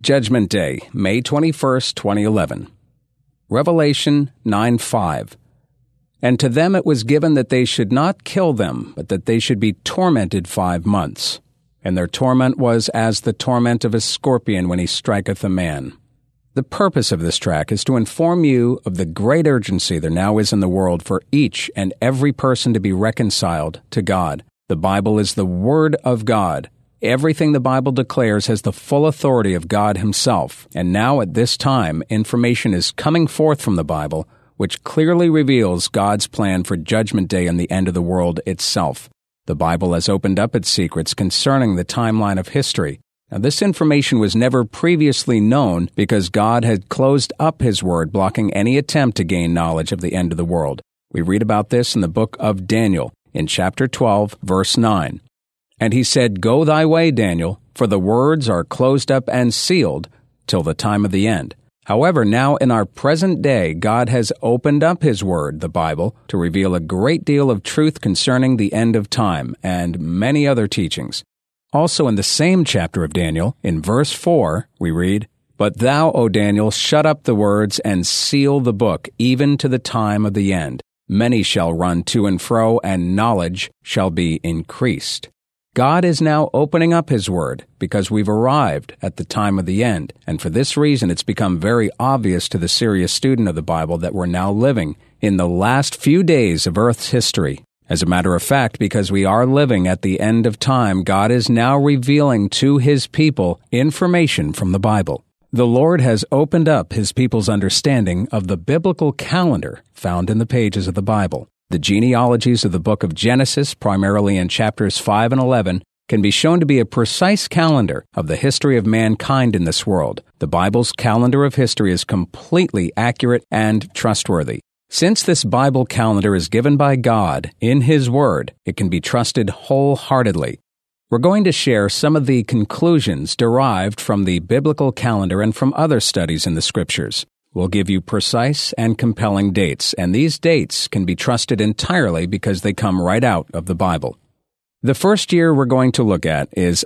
Judgment Day, May 21st, 2011. Revelation 9:5. And to them it was given that they should not kill them, but that they should be tormented 5 months. And their torment was as the torment of a scorpion when he striketh a man. The purpose of this track is to inform you of the great urgency there now is in the world for each and every person to be reconciled to God. The Bible is the Word of God. Everything the Bible declares has the full authority of God Himself, and now at this time, information is coming forth from the Bible, which clearly reveals God's plan for Judgment Day and the end of the world itself. The Bible has opened up its secrets concerning the timeline of history. Now, this information was never previously known because God had closed up His Word, blocking any attempt to gain knowledge of the end of the world. We read about this in the book of Daniel, in chapter 12, verse 9. And he said, Go thy way, Daniel, for the words are closed up and sealed till the time of the end. However, now in our present day, God has opened up His Word, the Bible, to reveal a great deal of truth concerning the end of time and many other teachings. Also in the same chapter of Daniel, in verse 4, we read, But thou, O Daniel, shut up the words and seal the book, even to the time of the end. Many shall run to and fro, and knowledge shall be increased. God is now opening up His Word because we've arrived at the time of the end, and for this reason it's become very obvious to the serious student of the Bible that we're now living in the last few days of Earth's history. As a matter of fact, because we are living at the end of time, God is now revealing to His people information from the Bible. The Lord has opened up His people's understanding of the biblical calendar found in the pages of the Bible. The genealogies of the book of Genesis, primarily in chapters 5 and 11, can be shown to be a precise calendar of the history of mankind in this world. The Bible's calendar of history is completely accurate and trustworthy. Since this Bible calendar is given by God in His Word, it can be trusted wholeheartedly. We're going to share some of the conclusions derived from the biblical calendar and from other studies in the Scriptures. We'll give you precise and compelling dates, and these dates can be trusted entirely because they come right out of the Bible. The first year we're going to look at is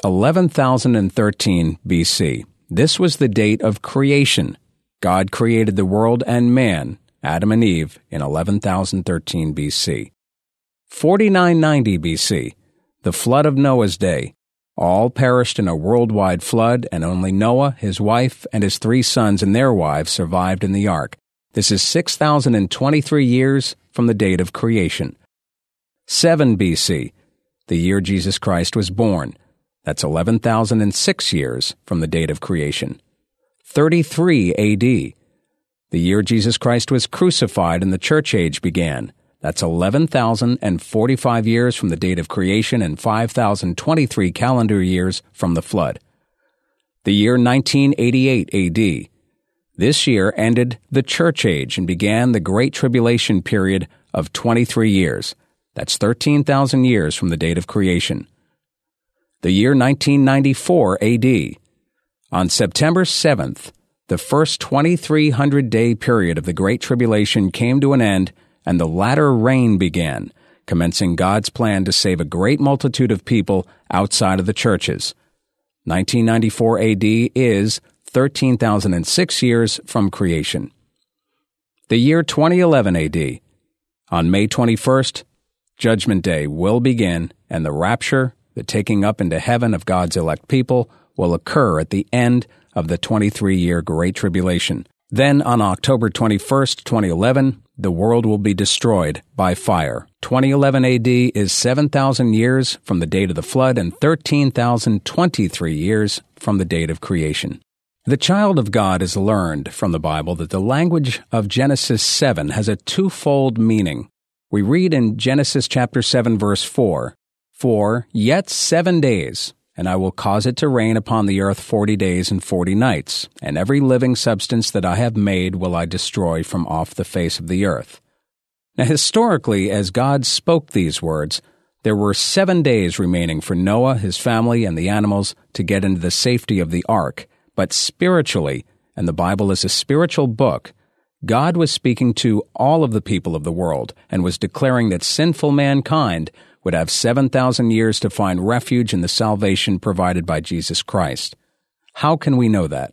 11,013 BC. This was the date of creation. God created the world and man, Adam and Eve, in 11,013 BC. 4990 BC, the flood of Noah's day. All perished in a worldwide flood, and only Noah, his wife, and his 3 sons and their wives survived in the ark. This is 6,023 years from the date of creation. 7 BC, the year Jesus Christ was born. That's 11,006 years from the date of creation. 33 AD, the year Jesus Christ was crucified and the church age began. That's 11,045 years from the date of creation and 5,023 calendar years from the flood. The year 1988 AD. This year ended the church age and began the Great Tribulation period of 23 years. That's 13,000 years from the date of creation. The year 1994 AD. On September 7th, the first 2,300-day period of the Great Tribulation came to an end, and the latter rain began, commencing God's plan to save a great multitude of people outside of the churches. 1994 AD is 13,006 years from creation. The year 2011 AD. On May 21st, Judgment Day will begin, and the rapture, the taking up into heaven of God's elect people, will occur at the end of the 23-year Great Tribulation. Then, on October 21st, 2011, the world will be destroyed by fire. 2011 AD is 7,000 years from the date of the flood and 13,023 years from the date of creation. The child of God has learned from the Bible that the language of Genesis 7 has a twofold meaning. We read in Genesis chapter 7, verse 4, For yet 7 days, and I will cause it to rain upon the earth 40 days and 40 nights, and every living substance that I have made will I destroy from off the face of the earth. Now, historically, as God spoke these words, there were 7 days remaining for Noah, his family, and the animals to get into the safety of the ark. But spiritually, and the Bible is a spiritual book, God was speaking to all of the people of the world and was declaring that sinful mankind would have 7,000 years to find refuge in the salvation provided by Jesus Christ. How can we know that?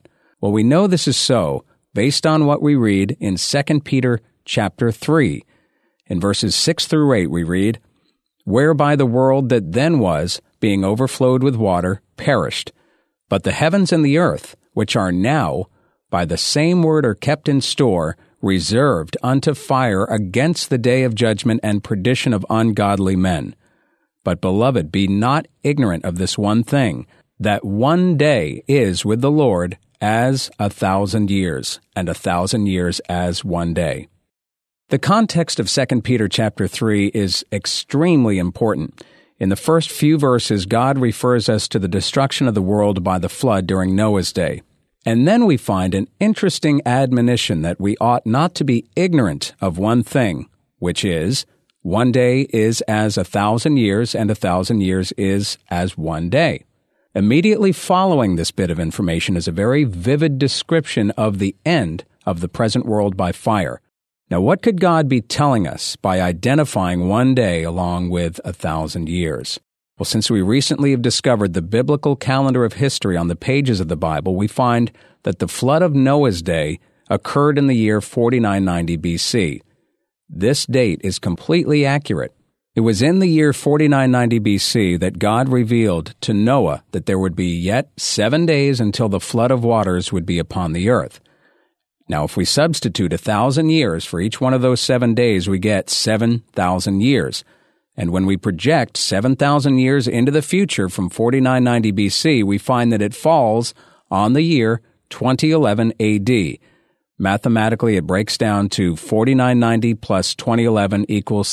Well, we know this is so based on what we read in 2 Peter chapter 3. In verses 6 through 8 we read, "Whereby the world that then was, being overflowed with water, perished. But the heavens and the earth, which are now, by the same word are kept in store, reserved unto fire against the day of judgment and perdition of ungodly men. But, beloved, be not ignorant of this one thing, that one day is with the Lord as 1,000 years, and 1,000 years as one day." The context of 2 Peter chapter 3 is extremely important. In the first few verses, God refers us to the destruction of the world by the flood during Noah's day. And then we find an interesting admonition that we ought not to be ignorant of one thing, which is, one day is as 1,000 years, and 1,000 years is as one day. Immediately following this bit of information is a very vivid description of the end of the present world by fire. Now, what could God be telling us by identifying one day along with 1,000 years? Well, since we recently have discovered the biblical calendar of history on the pages of the Bible, we find that the flood of Noah's day occurred in the year 4990 BC. This date is completely accurate. It was in the year 4990 BC that God revealed to Noah that there would be yet 7 days until the flood of waters would be upon the earth. Now, if we substitute 1,000 years for each one of those 7 days, we get 7,000 years. And when we project 7,000 years into the future from 4990 BC, we find that it falls on the year 2011 AD. Mathematically, it breaks down to 4990 plus 2011 equals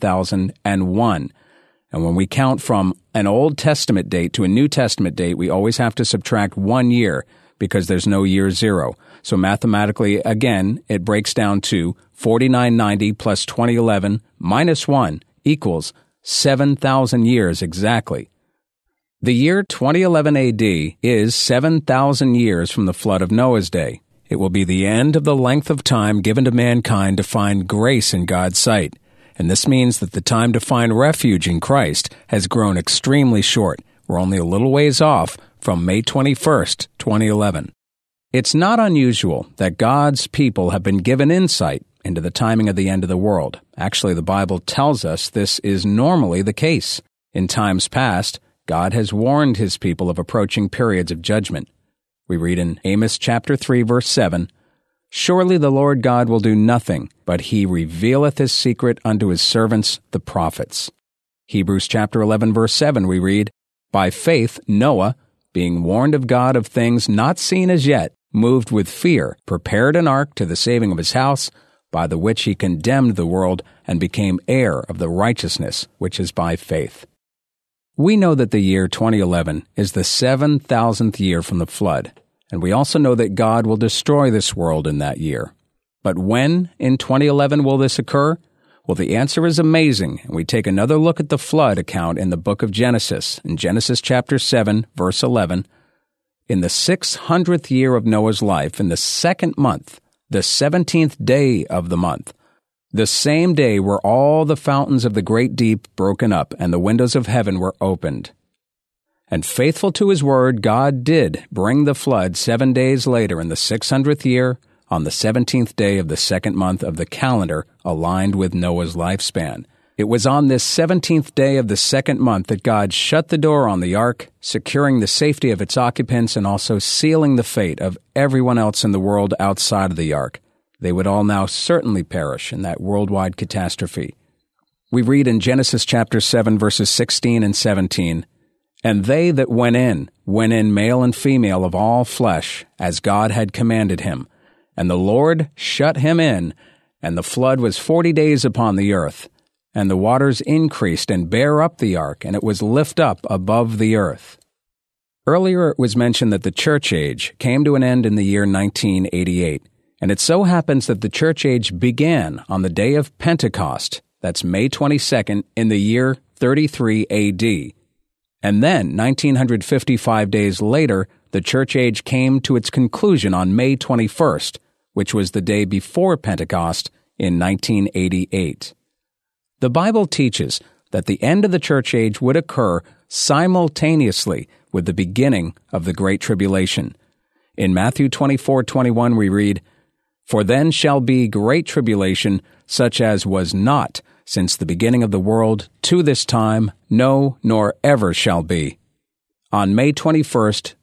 7,001. And when we count from an Old Testament date to a New Testament date, we always have to subtract 1 year because there's no year zero. So mathematically, again, it breaks down to 4990 plus 2011 minus 1 equals 7,000 years exactly. The year 2011 AD is 7,000 years from the flood of Noah's day. It will be the end of the length of time given to mankind to find grace in God's sight. And this means that the time to find refuge in Christ has grown extremely short. We're only a little ways off from May 21st, 2011. It's not unusual that God's people have been given insight into the timing of the end of the world. Actually, the Bible tells us this is normally the case. In times past, God has warned His people of approaching periods of judgment. We read in Amos chapter 3, verse 7, "Surely the Lord God will do nothing, but He revealeth His secret unto His servants the prophets." Hebrews chapter 11, verse 7, we read, "By faith Noah, being warned of God of things not seen as yet, moved with fear, prepared an ark to the saving of his house, by the which he condemned the world and became heir of the righteousness which is by faith." We know that the year 2011 is the 7,000th year from the flood, and we also know that God will destroy this world in that year. But when in 2011 will this occur? Well, the answer is amazing, and we take another look at the flood account in the book of Genesis, in Genesis chapter 7, verse 11. "In the 600th year of Noah's life, in the 2nd month, the 17th day of the month, the same day were all the fountains of the great deep broken up, and the windows of heaven were opened. And faithful to His word, God did bring the flood 7 days later in the 600th year, on the 17th day of the 2nd month of the calendar aligned with Noah's lifespan. It was on this 17th day of the 2nd month that God shut the door on the ark, securing the safety of its occupants and also sealing the fate of everyone else in the world outside of the ark. They would all now certainly perish in that worldwide catastrophe. We read in Genesis chapter 7, verses 16 and 17, "And they that went in male and female of all flesh, as God had commanded him. And the Lord shut him in, and the flood was 40 days upon the earth. And the waters increased and bare up the ark, and it was lift up above the earth." Earlier it was mentioned that the church age came to an end in the year 1988, and it so happens that the church age began on the day of Pentecost, that's May 22nd, in the year 33 AD. And then, 1955 days later, the church age came to its conclusion on May 21st, which was the day before Pentecost in 1988. The Bible teaches that the end of the church age would occur simultaneously with the beginning of the Great Tribulation. In Matthew 24:21 we read, "For then shall be great tribulation, such as was not since the beginning of the world to this time, no, nor ever shall be." On May 21st,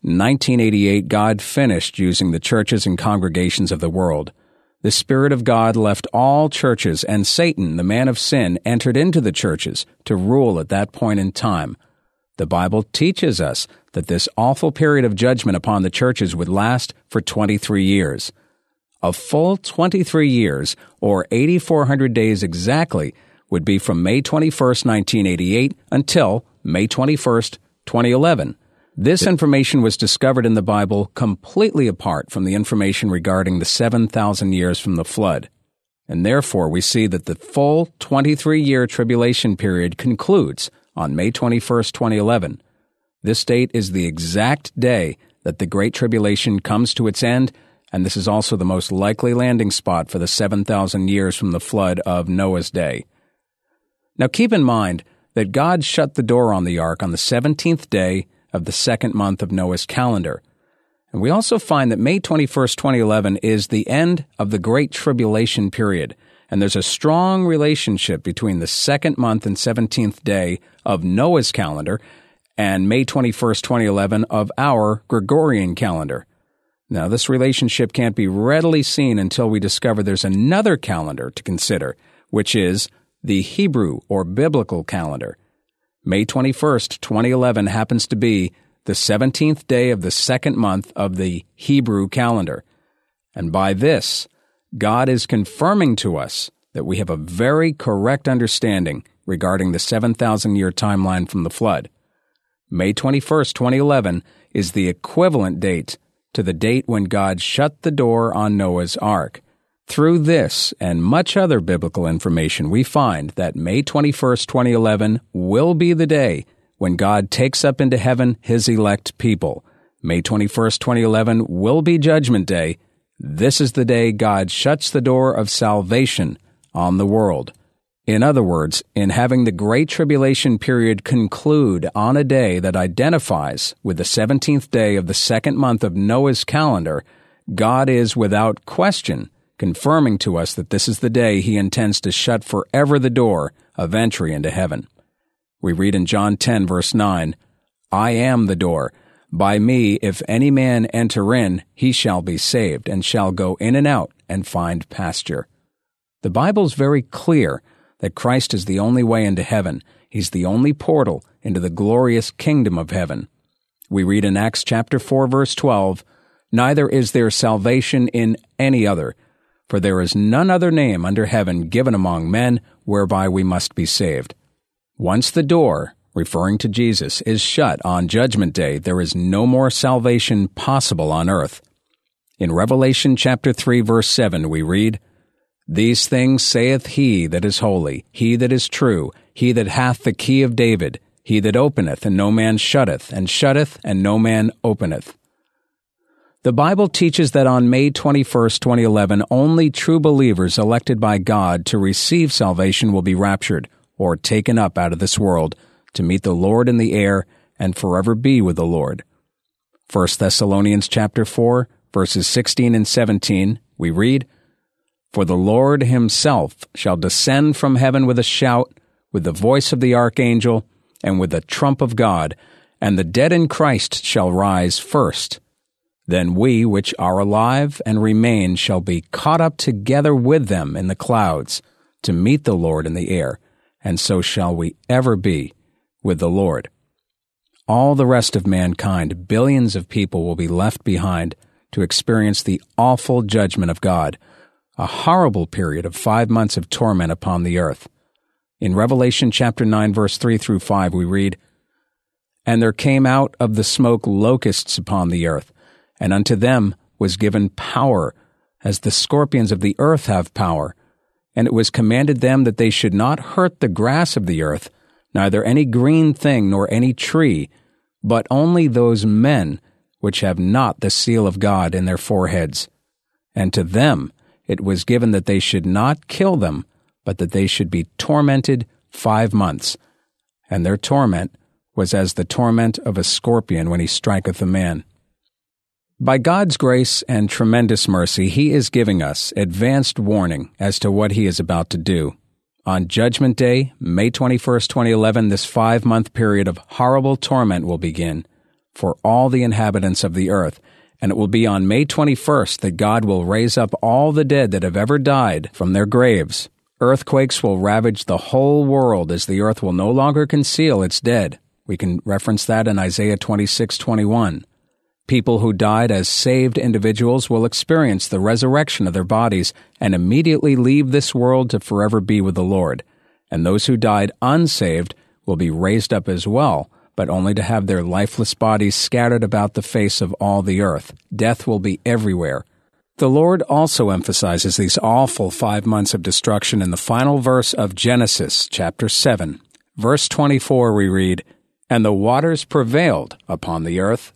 1988, God finished using the churches and congregations of the world. The Spirit of God left all churches, and Satan, the man of sin, entered into the churches to rule at that point in time. The Bible teaches us that this awful period of judgment upon the churches would last for 23 years. A full 23 years, or 8,400 days exactly, would be from May 21st, 1988 until May 21st, 2011. This information was discovered in the Bible completely apart from the information regarding the 7,000 years from the flood. And therefore we see that the full 23-year tribulation period concludes on May 21st, 2011. This date is the exact day that the Great Tribulation comes to its end, and this is also the most likely landing spot for the 7,000 years from the flood of Noah's day. Now keep in mind that God shut the door on the ark on the 17th day of the second month of Noah's calendar. And we also find that May 21st, 2011 is the end of the Great Tribulation period, and there's a strong relationship between the second month and 17th day of Noah's calendar and May 21st, 2011 of our Gregorian calendar. Now, this relationship can't be readily seen until we discover there's another calendar to consider, which is the Hebrew or biblical calendar. May 21st, 2011 happens to be the 17th day of the second month of the Hebrew calendar. And by this, God is confirming to us that we have a very correct understanding regarding the 7,000-year timeline from the flood. May 21st, 2011 is the equivalent date to the date when God shut the door on Noah's ark. Through this and much other biblical information, we find that May 21st, 2011 will be the day when God takes up into heaven His elect people. May 21st, 2011 will be Judgment Day. This is the day God shuts the door of salvation on the world. In other words, in having the Great Tribulation period conclude on a day that identifies with the 17th day of the second month of Noah's calendar, God is without question confirming to us that this is the day He intends to shut forever the door of entry into heaven. We read in John 10, verse 9, "I am the door. By me, if any man enter in, he shall be saved, and shall go in and out and find pasture." The Bible's very clear that Christ is the only way into heaven. He's the only portal into the glorious kingdom of heaven. We read in Acts chapter 4, verse 12, "Neither is there salvation in any other, for there is none other name under heaven given among men whereby we must be saved." Once the door, referring to Jesus, is shut on Judgment Day, there is no more salvation possible on earth. In Revelation chapter 3, verse 7, we read, "These things saith He that is holy, He that is true, He that hath the key of David, He that openeth, and no man shutteth, and shutteth, and no man openeth." The Bible teaches that on May 21st, 2011, only true believers elected by God to receive salvation will be raptured, or taken up out of this world, to meet the Lord in the air and forever be with the Lord. 1 Thessalonians chapter 4, verses 16 and 17, we read, "For the Lord Himself shall descend from heaven with a shout, with the voice of the archangel, and with the trump of God, and the dead in Christ shall rise first. Then we which are alive and remain shall be caught up together with them in the clouds, to meet the Lord in the air, and so shall we ever be with the Lord." All the rest of mankind, billions of people, will be left behind to experience the awful judgment of God, a horrible period of 5 months of torment upon the earth. In Revelation chapter 9, verse 3 through 5, we read, "And there came out of the smoke locusts upon the earth, and unto them was given power, as the scorpions of the earth have power. And it was commanded them that they should not hurt the grass of the earth, neither any green thing nor any tree, but only those men which have not the seal of God in their foreheads. And to them it was given that they should not kill them, but that they should be tormented 5 months. And their torment was as the torment of a scorpion when he striketh a man." By God's grace and tremendous mercy, He is giving us advanced warning as to what He is about to do. On Judgment Day, May 21st, 2011, this 5-month period of horrible torment will begin for all the inhabitants of the earth, and it will be on May 21st that God will raise up all the dead that have ever died from their graves. Earthquakes will ravage the whole world as the earth will no longer conceal its dead. We can reference that in Isaiah 26:21. People who died as saved individuals will experience the resurrection of their bodies and immediately leave this world to forever be with the Lord. And those who died unsaved will be raised up as well, but only to have their lifeless bodies scattered about the face of all the earth. Death will be everywhere. The Lord also emphasizes these awful 5 months of destruction in the final verse of Genesis, chapter 7. Verse 24 we read, "And the waters prevailed upon the earth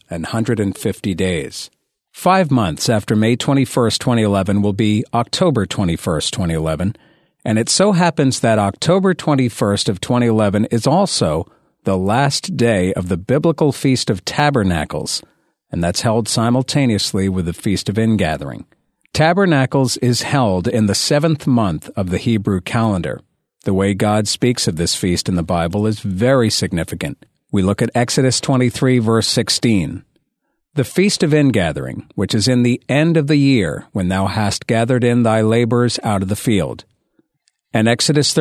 150 days." 5 months after May 21st, 2011 will be October 21st, 2011, and it so happens that October 21st of 2011 is also the last day of the biblical Feast of Tabernacles, and that's held simultaneously with the Feast of Ingathering. Tabernacles is held in the 7th month of the Hebrew calendar. The way God speaks of this feast in the Bible is very significant. We look at Exodus 23, verse 16. "The Feast of Ingathering, which is in the end of the year, when thou hast gathered in thy laborers out of the field." And Exodus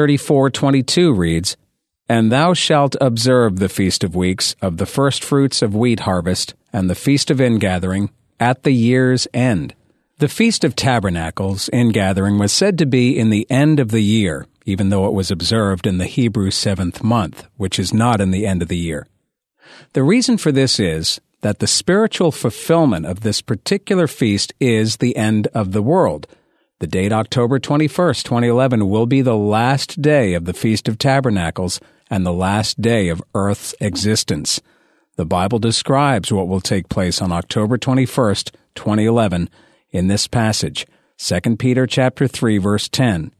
34:22 reads, "And thou shalt observe the Feast of Weeks of the firstfruits of wheat harvest, and the Feast of Ingathering at the year's end." The Feast of Tabernacles, Ingathering, was said to be in the end of the year, even though it was observed in the Hebrew 7th month, which is not in the end of the year. The reason for this is that the spiritual fulfillment of this particular feast is the end of the world. The date October 21st, 2011 will be the last day of the Feast of Tabernacles and the last day of Earth's existence. The Bible describes what will take place on October 21st, 2011 in this passage, 2 Peter chapter 3, verse 10.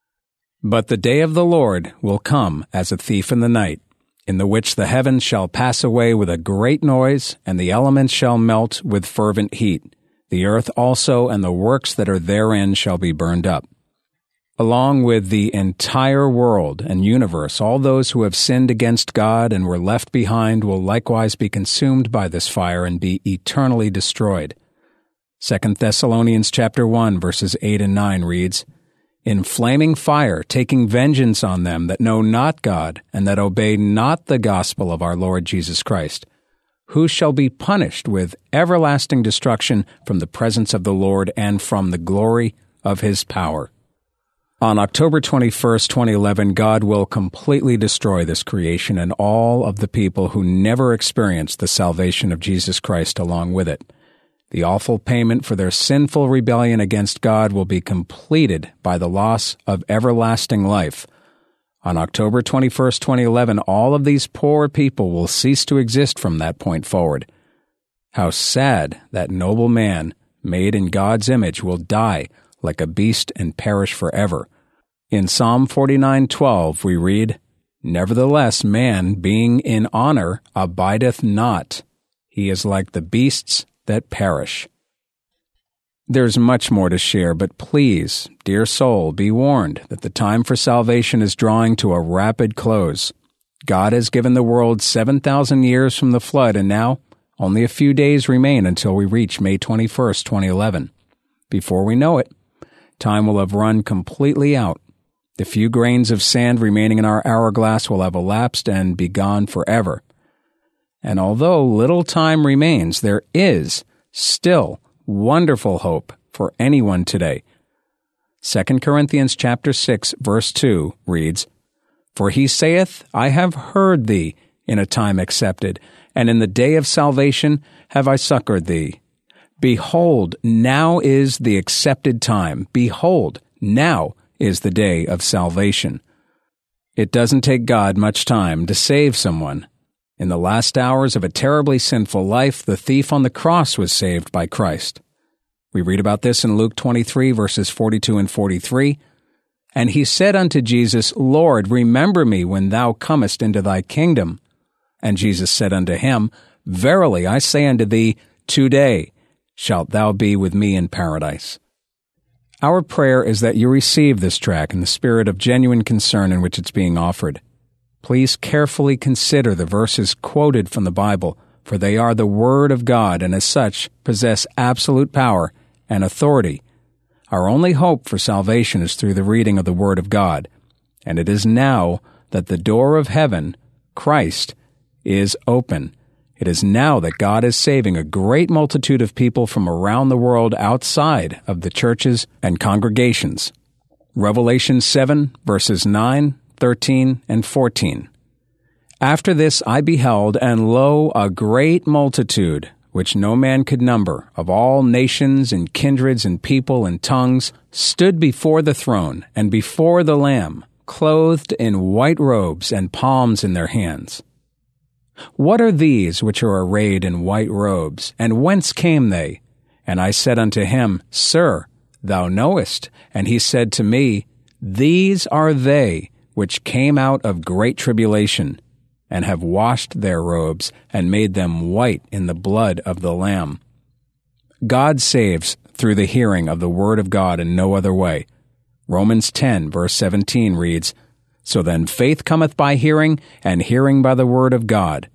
"But the day of the Lord will come as a thief in the night, in the which the heavens shall pass away with a great noise, and the elements shall melt with fervent heat. The earth also and the works that are therein shall be burned up." Along with the entire world and universe, all those who have sinned against God and were left behind will likewise be consumed by this fire and be eternally destroyed. 2 Thessalonians chapter 1, verses 8 and 9 reads, "In flaming fire, taking vengeance on them that know not God, and that obey not the gospel of our Lord Jesus Christ, who shall be punished with everlasting destruction from the presence of the Lord and from the glory of His power." On October 21st, 2011, God will completely destroy this creation and all of the people who never experienced the salvation of Jesus Christ along with it. The awful payment for their sinful rebellion against God will be completed by the loss of everlasting life. On October 21st, 2011, all of these poor people will cease to exist from that point forward. How sad that noble man, made in God's image, will die like a beast and perish forever. In Psalm 49:12 we read, "Nevertheless man, being in honor, abideth not. He is like the beasts that perish." There's much more to share, but please, dear soul, be warned that the time for salvation is drawing to a rapid close. God has given the world 7,000 years from the flood, and now only a few days remain until we reach May 21st, 2011. Before we know it, time will have run completely out. The few grains of sand remaining in our hourglass will have elapsed and be gone forever. And although little time remains, there is still wonderful hope for anyone today. 2 Corinthians chapter 6, verse 2 reads, "For he saith, I have heard thee in a time accepted, and in the day of salvation have I succored thee. Behold, now is the accepted time. Behold, now is the day of salvation." It doesn't take God much time to save someone. In the last hours of a terribly sinful life, the thief on the cross was saved by Christ. We read about this in Luke 23, verses 42 and 43. "And he said unto Jesus, Lord, remember me when thou comest into thy kingdom. And Jesus said unto him, Verily I say unto thee, today, shalt thou be with me in paradise. Our prayer is that you receive this track in the spirit of genuine concern in which it's being offered. Please carefully consider the verses quoted from the Bible, for they are the Word of God and as such possess absolute power and authority. Our only hope for salvation is through the reading of the Word of God, and it is now that the door of heaven, Christ, is open. It is now that God is saving a great multitude of people from around the world outside of the churches and congregations. Revelation 7, verses 9, 13, and 14. After this I beheld, and lo, a great multitude, which no man could number, of all nations and kindreds and people and tongues, stood before the throne and before the Lamb, clothed in white robes and palms in their hands. What are these which are arrayed in white robes, and whence came they? And I said unto him, Sir, thou knowest. And he said to me, These are they which came out of great tribulation, and have washed their robes, and made them white in the blood of the Lamb. God saves through the hearing of the Word of God in no other way. Romans 10, verse 17 reads, So then faith cometh by hearing, and hearing by the Word of God.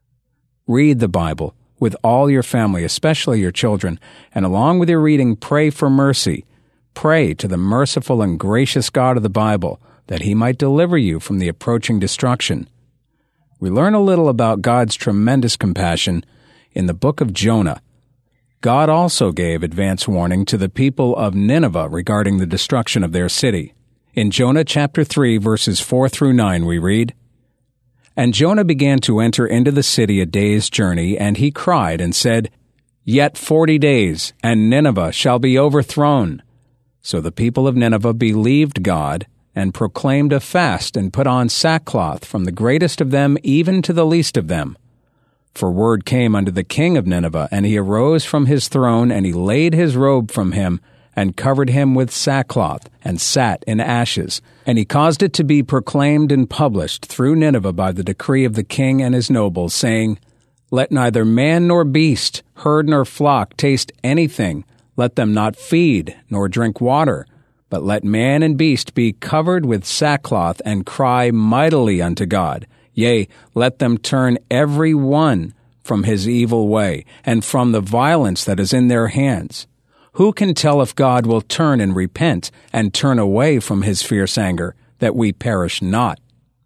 Read the Bible with all your family, especially your children, and along with your reading, pray for mercy. Pray to the merciful and gracious God of the Bible, that He might deliver you from the approaching destruction. We learn a little about God's tremendous compassion in the book of Jonah. God also gave advance warning to the people of Nineveh regarding the destruction of their city. In Jonah chapter 3, verses 4 through 9, we read, And Jonah began to enter into the city a day's journey, and he cried and said, Yet 40 days, and Nineveh shall be overthrown. So the people of Nineveh believed God, and proclaimed a fast, and put on sackcloth, from the greatest of them even to the least of them. For word came unto the king of Nineveh, and he arose from his throne, and he laid his robe from him, and covered him with sackcloth, and sat in ashes. And he caused it to be proclaimed and published through Nineveh by the decree of the king and his nobles, saying, Let neither man nor beast, herd nor flock taste anything, let them not feed, nor drink water, but let man and beast be covered with sackcloth, and cry mightily unto God. Yea, let them turn every one from his evil way, and from the violence that is in their hands. Who can tell if God will turn and repent, and turn away from his fierce anger, that we perish not?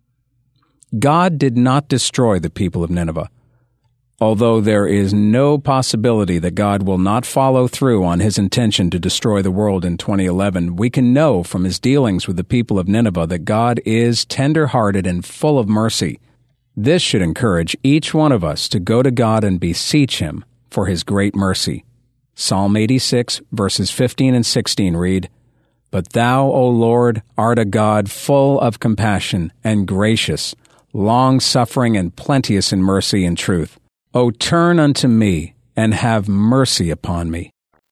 God did not destroy the people of Nineveh. Although there is no possibility that God will not follow through on his intention to destroy the world in 2011, we can know from his dealings with the people of Nineveh that God is tender-hearted and full of mercy. This should encourage each one of us to go to God and beseech him for his great mercy. Psalm 86, verses 15 and 16 read, But thou, O Lord, art a God full of compassion and gracious, long-suffering and plenteous in mercy and truth. O turn unto me, and have mercy upon me.